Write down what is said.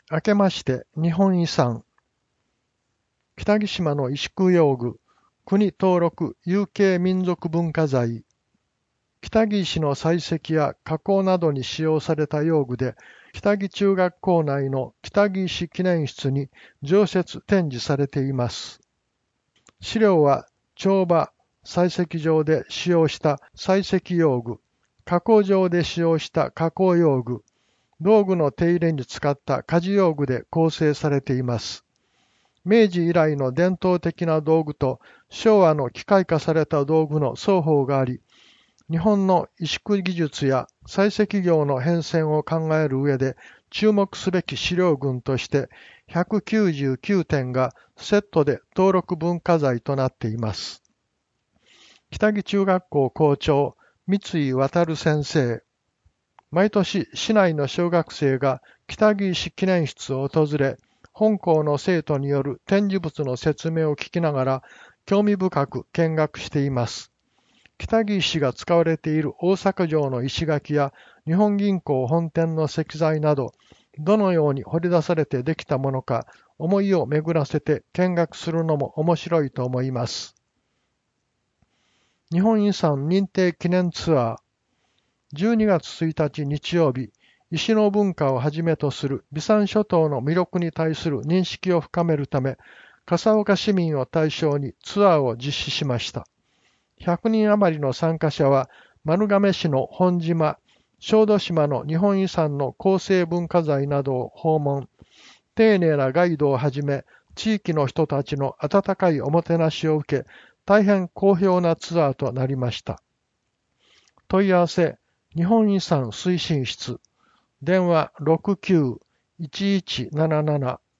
明けまして日本遺産、北木島の石工用具、国登録有形民族文化財、北木石の採石や加工などに使用された用具で、北木中学校内の北木石記念室に常設展示されています。資料は帳場、採石場で使用した採石用具、加工場で使用した加工用具、道具の手入れに使った鍛冶用具で構成されています。明治以来の伝統的な道具と昭和の機械化された道具の双方があり、日本の石工技術や採石業の変遷を考える上で注目すべき資料群として199点がセットで登録文化財となっています。北木中学校校長三井渉先生、毎年市内の小学生が北木石記念室を訪れ、本校の生徒による展示物の説明を聞きながら興味深く見学しています。北木石が使われている大阪城の石垣や日本銀行本店の石材など、どのように掘り出されてできたものか、思いを巡らせて見学するのも面白いと思います。日本遺産認定記念ツアー、12月1日日曜日、石の文化をはじめとする備讃諸島の魅力に対する認識を深めるため、笠岡市民を対象にツアーを実施しました。100人余りの参加者は、丸亀市の本島、小豆島の日本遺産の構成文化財などを訪問、丁寧なガイドをはじめ、地域の人たちの温かいおもてなしを受け、大変好評なツアーとなりました。問い合わせ、日本遺産推進室、電話69-1177